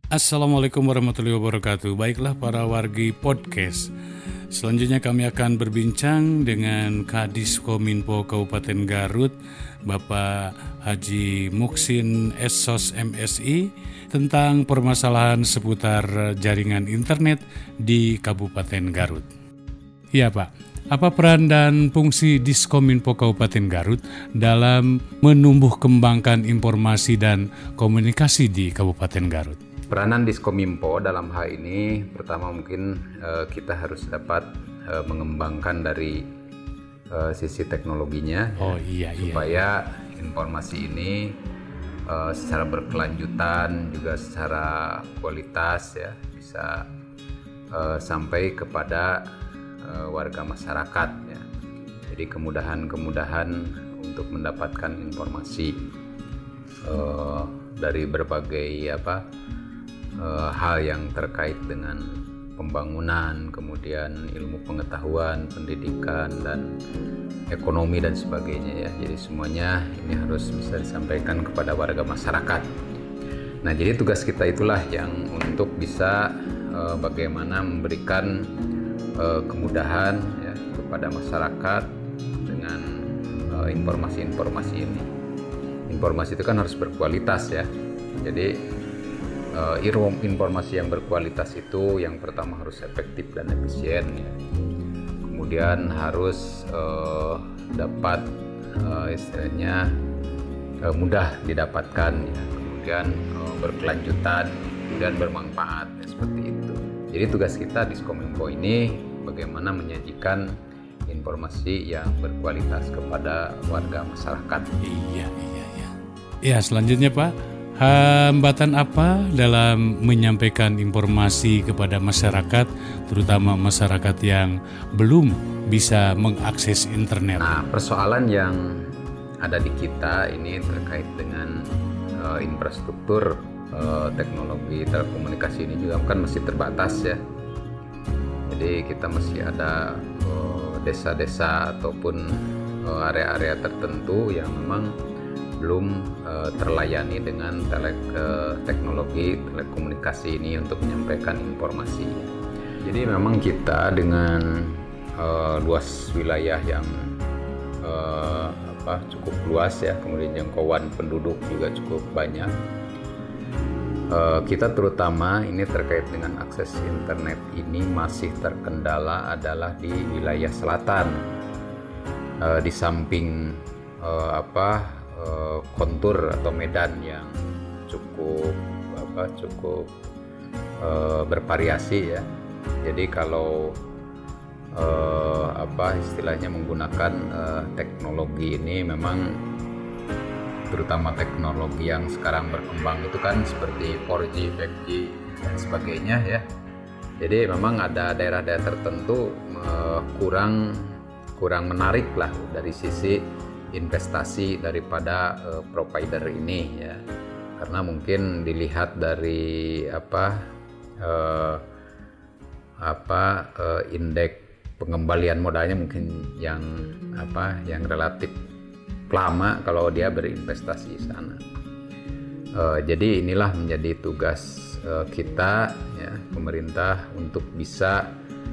Assalamualaikum warahmatullahi wabarakatuh. Baiklah para wargi podcast. Selanjutnya kami akan berbincang dengan Kadis Kominfo Kabupaten Garut, Bapak Haji Muksin Essos MSI, tentang permasalahan seputar jaringan internet di Kabupaten Garut. Ya Pak, apa peran dan fungsi Diskominfo Kabupaten Garut dalam menumbuh kembangkan informasi dan komunikasi di Kabupaten Garut? Peranan Diskominfo dalam hal ini pertama mungkin kita harus dapat mengembangkan dari sisi teknologinya supaya informasi ini secara berkelanjutan juga secara kualitas ya bisa sampai kepada warga masyarakat ya. Jadi kemudahan-kemudahan untuk mendapatkan informasi dari berbagai hal yang terkait dengan pembangunan, kemudian ilmu pengetahuan, pendidikan, dan ekonomi dan sebagainya ya. Jadi semuanya ini harus bisa disampaikan kepada warga masyarakat. Nah, jadi tugas kita itulah yang untuk bisa bagaimana memberikan kemudahan ya kepada masyarakat dengan informasi-informasi ini. Informasi itu kan harus berkualitas ya. Jadi informasi yang berkualitas itu yang pertama harus efektif dan efisien ya. Kemudian harus dapat istilahnya mudah didapatkan ya. Kemudian berkelanjutan dan bermanfaat ya, seperti itu. Jadi tugas kita di Diskominfo ini bagaimana menyajikan informasi yang berkualitas kepada warga masyarakat. Iya. Ya, selanjutnya Pak, hambatan apa dalam menyampaikan informasi kepada masyarakat, terutama masyarakat yang belum bisa mengakses internet? Nah, persoalan yang ada di kita ini terkait dengan infrastruktur teknologi telekomunikasi ini juga kan masih terbatas ya. Jadi kita masih ada desa-desa ataupun area-area tertentu yang memang belum terlayani dengan teknologi telekomunikasi ini untuk menyampaikan informasi. Jadi memang kita dengan luas wilayah yang cukup luas ya, kemudian jangkauan penduduk juga cukup banyak. Kita terutama ini terkait dengan akses internet ini masih terkendala adalah di wilayah selatan, di samping kontur atau medan yang cukup bervariasi ya. Jadi kalau istilahnya menggunakan teknologi ini memang terutama teknologi yang sekarang berkembang itu kan seperti 4G, 5G dan sebagainya ya. Jadi memang ada daerah-daerah tertentu kurang menarik lah dari sisi investasi daripada provider ini ya. Karena mungkin dilihat dari indeks pengembalian modalnya mungkin yang relatif lama kalau dia berinvestasi di sana. Jadi inilah menjadi tugas kita ya, pemerintah untuk bisa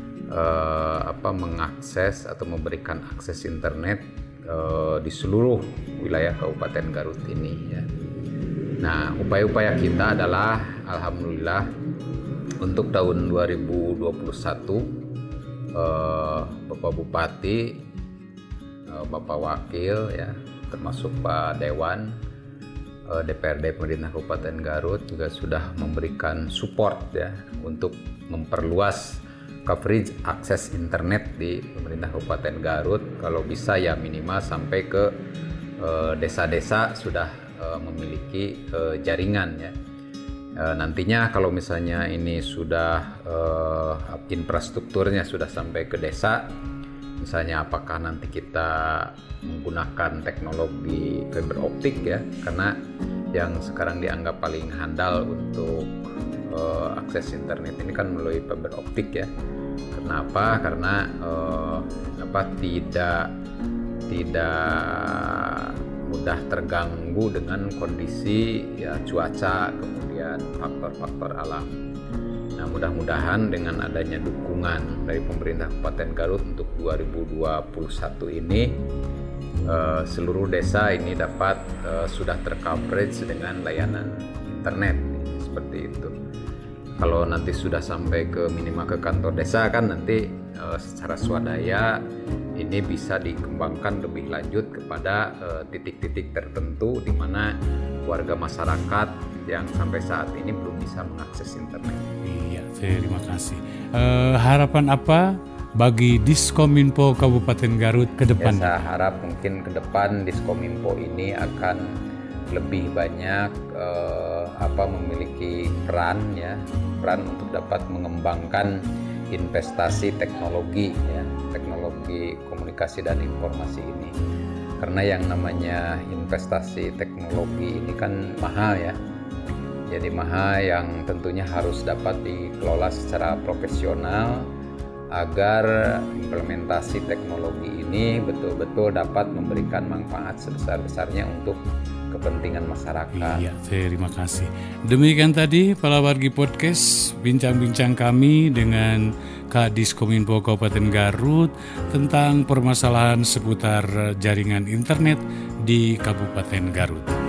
mengakses atau memberikan akses internet di seluruh wilayah Kabupaten Garut ini ya. Nah, upaya-upaya kita adalah alhamdulillah untuk tahun 2021 Bapak Bupati, Bapak Wakil ya, termasuk Pak Dewan, DPRD Pemerintah Kabupaten Garut juga sudah memberikan support ya untuk memperluas coverage akses internet di Pemerintah Kabupaten Garut. Kalau bisa ya minimal sampai ke desa-desa sudah memiliki jaringan ya. Nantinya kalau misalnya ini sudah infrastrukturnya sudah sampai ke desa, misalnya apakah nanti kita menggunakan teknologi fiber optik ya, karena yang sekarang dianggap paling handal untuk akses internet ini kan melalui fiber optik ya. Kenapa? Karena tidak mudah terganggu dengan kondisi ya cuaca, kemudian dan faktor-faktor alam. Nah, mudah-mudahan dengan adanya dukungan dari pemerintah Kabupaten Garut untuk 2021 ini, seluruh desa ini dapat sudah tercoverage dengan layanan internet seperti itu. Kalau nanti sudah sampai ke minimal ke kantor desa kan nanti secara swadaya ini bisa dikembangkan lebih lanjut kepada titik-titik tertentu di mana warga masyarakat yang sampai saat ini belum bisa mengakses internet. Iya, terima kasih. Harapan apa bagi Diskominfo Kabupaten Garut ke depan? Ya, saya harap mungkin ke depan Diskominfo ini akan lebih banyak memiliki peran untuk dapat mengembangkan investasi teknologi komunikasi dan informasi ini. Karena yang namanya investasi teknologi ini kan mahal ya. Jadi mahal yang tentunya harus dapat dikelola secara profesional agar implementasi teknologi ini betul-betul dapat memberikan manfaat sebesar-besarnya untuk kepentingan masyarakat. Iya, terima kasih. Demikian tadi Pala Wargi Podcast, bincang-bincang kami dengan Kadis Kominfo Kabupaten Garut tentang permasalahan seputar jaringan internet di Kabupaten Garut.